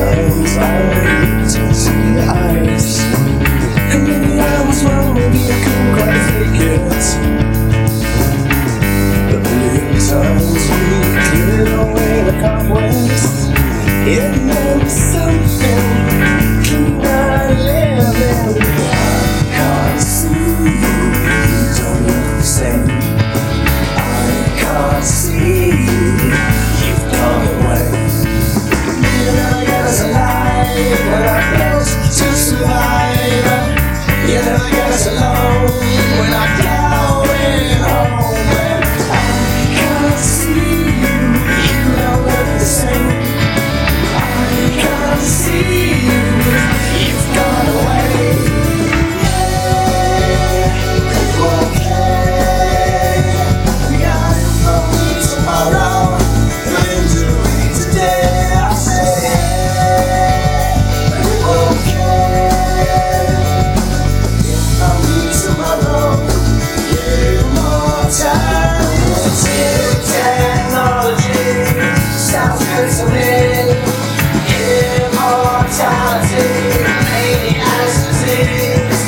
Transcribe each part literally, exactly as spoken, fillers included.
times I looked into your eyes, and maybe I was wrong, maybe I couldn't quite take it. The million times we cleared away the cobwebs, it meant something. Can I live in? I can't see you, you don't look the same. I can't see you, you've gone away. You never get us alive when I built to survive. You never get us alone when I going home. And I can't see you, you don't look the same. I can't see you, you've gone away. Yeah, are you okay? We got it for me tomorrow, an injury today. I say, are you okay? If I meet tomorrow, immortality, technology sounds good to me. Immortality, maybe as disease.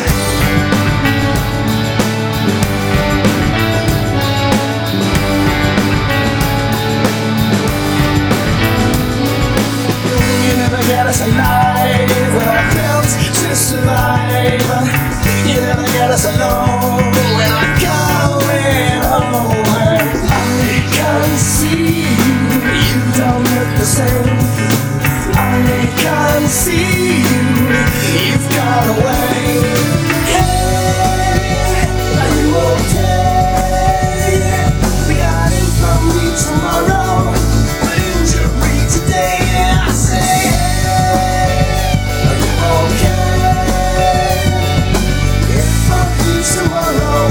You never get us alive when I built to survive. You never get us alone when I'm going home. And I can't see you, you don't look the same. I can't see you, you've gone away. Hey, are you okay? We got it from me tomorrow, but injury today. I say, hey, are you okay? If I meet tomorrow,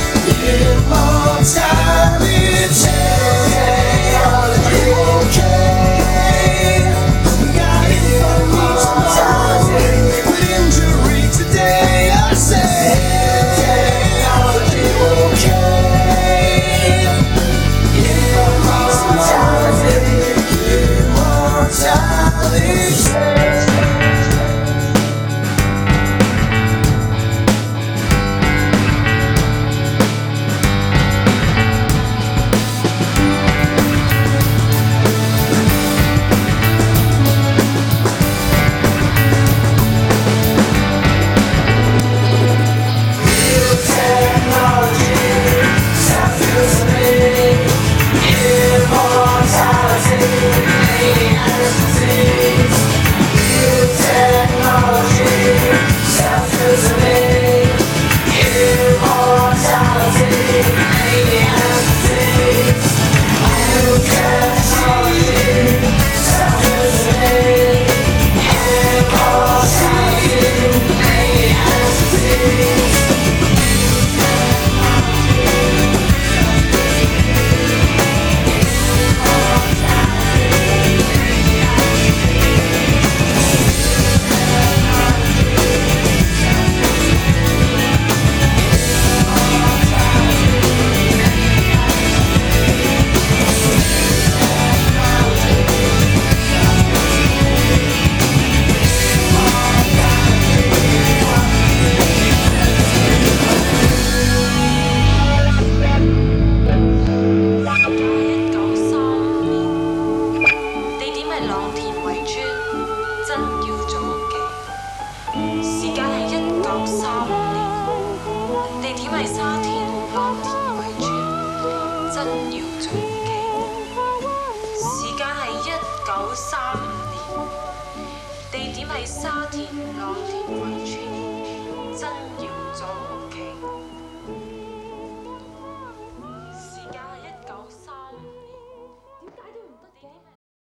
immortality. Are you okay? We got it from me tomorrow, but injury today. I say, hey, are you okay? Immortality, immortality. 地點係沙田朗田圍村真堯組。